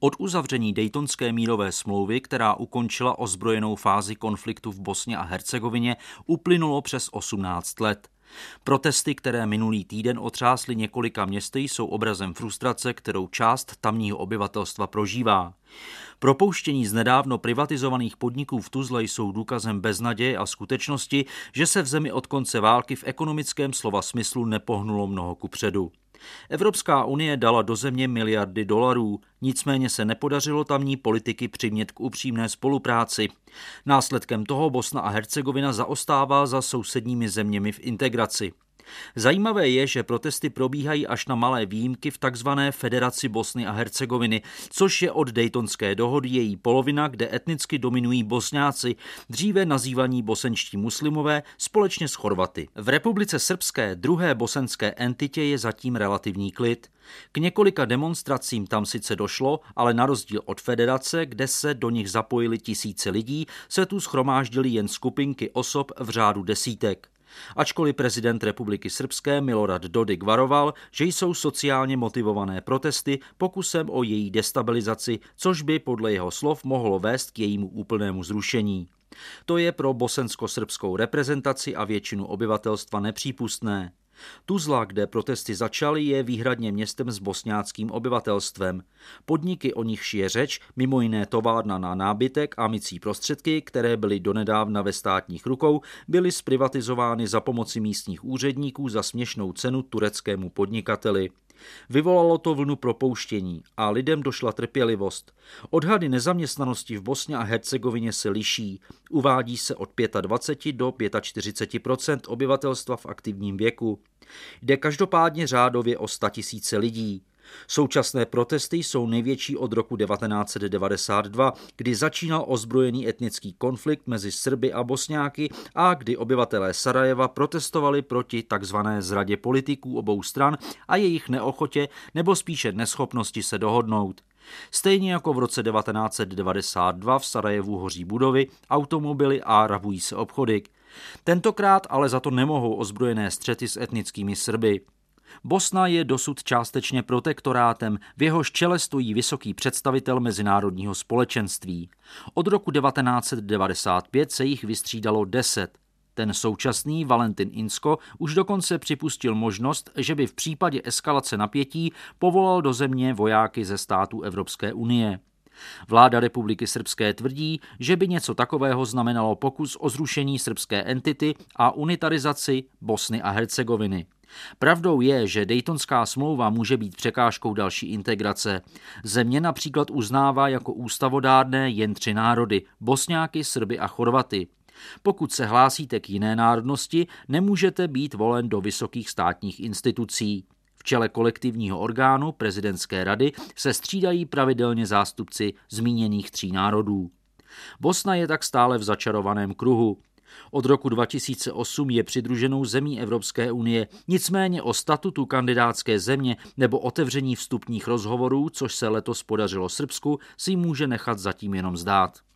Od uzavření Daytonské mírové smlouvy, která ukončila ozbrojenou fázi konfliktu v Bosně a Hercegovině, uplynulo přes 18 let. Protesty, které minulý týden otřásly několika městy, jsou obrazem frustrace, kterou část tamního obyvatelstva prožívá. Propouštění z nedávno privatizovaných podniků v Tuzle jsou důkazem beznaděje a skutečnosti, že se v zemi od konce války v ekonomickém slova smyslu nepohnulo mnoho kupředu. Evropská unie dala do země miliardy dolarů, nicméně se nepodařilo tamní politiky přimět k upřímné spolupráci. Následkem toho Bosna a Hercegovina zaostává za sousedními zeměmi v integraci. Zajímavé je, že protesty probíhají až na malé výjimky v takzvané Federaci Bosny a Hercegoviny, což je od Daytonské dohody její polovina, kde etnicky dominují Bosňáci, dříve nazývaní bosenští muslimové, společně s Chorvaty. V Republice Srbské, druhé bosenské entitě, je zatím relativní klid. K několika demonstracím tam sice došlo, ale na rozdíl od federace, kde se do nich zapojili tisíce lidí, se tu shromáždily jen skupinky osob v řádu desítek. Ačkoliv prezident Republiky Srbské Milorad Dodik varoval, že jsou sociálně motivované protesty pokusem o její destabilizaci, což by podle jeho slov mohlo vést k jejímu úplnému zrušení. To je pro bosensko-srbskou reprezentaci a většinu obyvatelstva nepřípustné. Tuzla, kde protesty začaly, je výhradně městem s bosňáckým obyvatelstvem. Podniky, o nichž je řeč, mimo jiné továrna na nábytek a mycí prostředky, které byly donedávna ve státních rukou, byly zprivatizovány za pomoci místních úředníků za směšnou cenu tureckému podnikateli. Vyvolalo to vlnu propouštění a lidem došla trpělivost. Odhady nezaměstnanosti v Bosně a Hercegovině se liší. Uvádí se od 25 do 45% obyvatelstva v aktivním věku. Jde každopádně řádově o 100 000 lidí. Současné protesty jsou největší od roku 1992, kdy začínal ozbrojený etnický konflikt mezi Srby a Bosňáky a kdy obyvatelé Sarajeva protestovali proti takzvané zradě politiků obou stran a jejich neochotě nebo spíše neschopnosti se dohodnout. Stejně jako v roce 1992 v Sarajevu hoří budovy, automobily a rabují se obchody. Tentokrát ale za to nemohou ozbrojené střety s etnickými Srby. Bosna je dosud částečně protektorátem, v jehož čele stojí vysoký představitel mezinárodního společenství. Od roku 1995 se jich vystřídalo 10. Ten současný Valentin Inzko už dokonce připustil možnost, že by v případě eskalace napětí povolal do země vojáky ze států Evropské unie. Vláda Republiky Srbské tvrdí, že by něco takového znamenalo pokus o zrušení srbské entity a unitarizaci Bosny a Hercegoviny. Pravdou je, že Daytonská smlouva může být překážkou další integrace. Země například uznává jako ústavodárné jen 3 národy – Bosňáky, Srby a Chorvaty. Pokud se hlásíte k jiné národnosti, nemůžete být volen do vysokých státních institucí. V čele kolektivního orgánu prezidentské rady se střídají pravidelně zástupci zmíněných 3 národů. Bosna je tak stále v začarovaném kruhu. Od roku 2008 je přidruženou zemí Evropské unie, nicméně o statutu kandidátské země nebo otevření vstupních rozhovorů, což se letos podařilo Srbsku, si může nechat zatím jenom zdát.